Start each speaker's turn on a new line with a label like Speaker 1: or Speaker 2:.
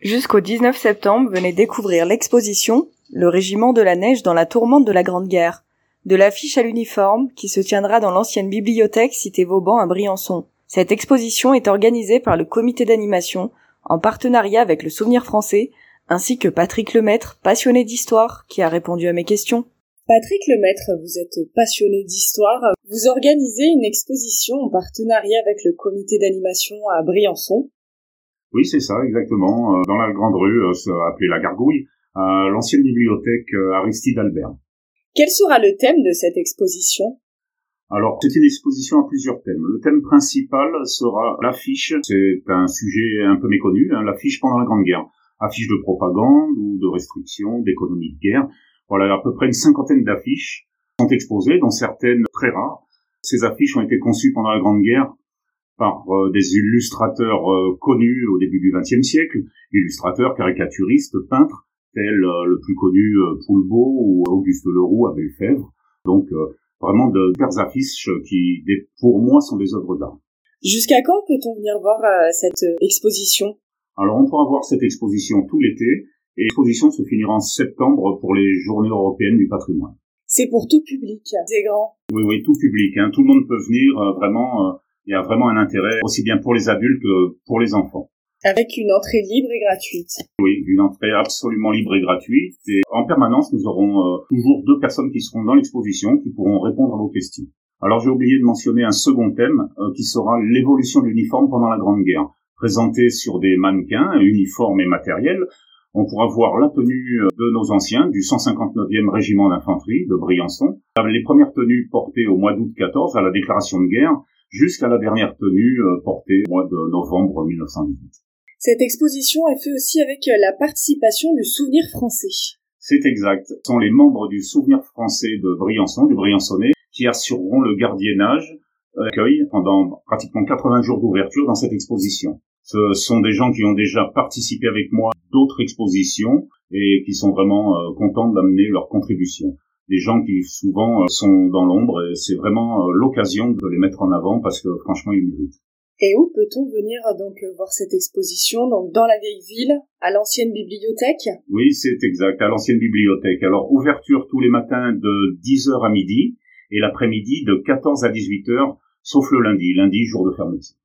Speaker 1: Jusqu'au 19 septembre, venez découvrir l'exposition « Le régiment de la neige dans la tourmente de la Grande Guerre », de l'affiche à l'uniforme qui se tiendra dans l'ancienne bibliothèque cité Vauban à Briançon. Cette exposition est organisée par le comité d'animation en partenariat avec le Souvenir français, ainsi que Patrick Lemaître, passionné d'histoire, qui a répondu à mes questions. Patrick Lemaître, vous êtes passionné d'histoire. Vous organisez une exposition en partenariat avec le comité d'animation à Briançon.
Speaker 2: Oui, c'est ça, exactement. Dans la grande rue, appelée la Gargouille, à l'ancienne bibliothèque Aristide Albert.
Speaker 1: Quel sera le thème de cette exposition ?
Speaker 2: Alors, c'est une exposition à plusieurs thèmes. Le thème principal sera l'affiche. C'est un sujet un peu méconnu, l'affiche pendant la Grande Guerre. Affiche de propagande ou de restriction, d'économie de guerre. Voilà, à peu près une 50aine d'affiches sont exposées, dont certaines très rares. Ces affiches ont été conçues pendant la Grande Guerre par des illustrateurs connus au début du XXe siècle, illustrateurs, caricaturistes, peintres, tels le plus connu Poulbeau ou Auguste Leroux à Belfèvre. Donc vraiment de super affiches qui, pour moi, sont des œuvres d'art.
Speaker 1: Jusqu'à quand peut-on venir voir cette exposition ?
Speaker 2: Alors on pourra voir cette exposition tout l'été, et l'exposition se finira en septembre pour les Journées européennes du patrimoine.
Speaker 1: C'est pour tout public, c'est grand.
Speaker 2: Oui, tout public. Tout le monde peut venir, vraiment. Il y a vraiment un intérêt, aussi bien pour les adultes que pour les enfants.
Speaker 1: Avec une entrée libre et gratuite.
Speaker 2: Oui, une entrée absolument libre et gratuite. Et en permanence, nous aurons toujours 2 personnes qui seront dans l'exposition, qui pourront répondre à vos questions. Alors j'ai oublié de mentionner un second thème, qui sera l'évolution de l'uniforme pendant la Grande Guerre. Présenté sur des mannequins, uniformes et matériels, on pourra voir la tenue de nos anciens du 159e régiment d'infanterie de Briançon, les premières tenues portées au mois d'août 14 à la déclaration de guerre, jusqu'à la dernière tenue portée au mois de novembre 1918.
Speaker 1: Cette exposition est faite aussi avec la participation du Souvenir français.
Speaker 2: C'est exact. Ce sont les membres du Souvenir français de Briançon, du Briançonnais, qui assureront le gardiennage, l'accueil pendant pratiquement 80 jours d'ouverture dans cette exposition. Ce sont des gens qui ont déjà participé avec moi à d'autres expositions et qui sont vraiment contents d'amener leur contribution. Des gens qui souvent sont dans l'ombre et c'est vraiment l'occasion de les mettre en avant parce que franchement ils méritent.
Speaker 1: Et où peut-on venir donc voir cette exposition ? Donc dans la vieille ville, à l'ancienne bibliothèque ?
Speaker 2: Oui, c'est exact, à l'ancienne bibliothèque. Alors ouverture tous les matins de 10h à midi et l'après-midi de 14 à 18h, sauf le lundi, jour de fermeture.